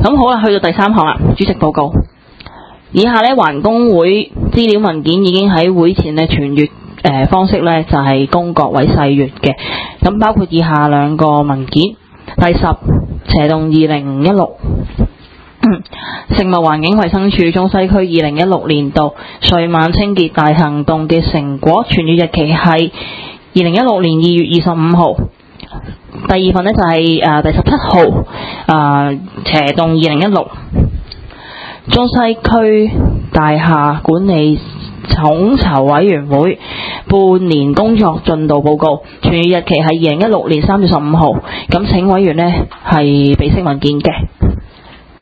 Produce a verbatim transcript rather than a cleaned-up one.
咁好啦，去到第三項啦，主席報告。以下呢，環工會資料文件已經喺會前呢傳閱誒方式呢，就係、是、供各位細閱嘅。咁包括以下兩個文件。第十，斜動二零一六。食物環境衛生署中西區二零一六年度歲晚清潔大行動嘅成果，傳閱日期係二零一六年二月二十五號。第二份呢，就係、是、誒、呃、第十七號誒斜動二零一六中西區大廈管理統籌委員會半年工作進度報告，傳閱日期係二零一六年三月十五號。咁請委員呢係備悉文件嘅。